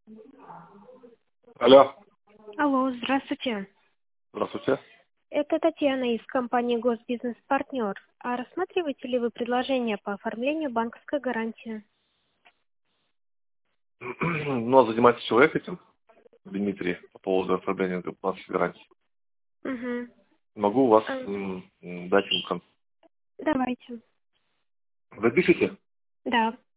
Алло. Алло, здравствуйте. Здравствуйте. Это Татьяна из компании «Госбизнес-партнер». А рассматриваете ли вы предложение по оформлению банковской гарантии? Ну, а занимается человек этим, Дмитрий, по поводу оформления банковской гарантии. Угу. Могу у вас А, дать ему контакт. давайте. Вы пишете? Да.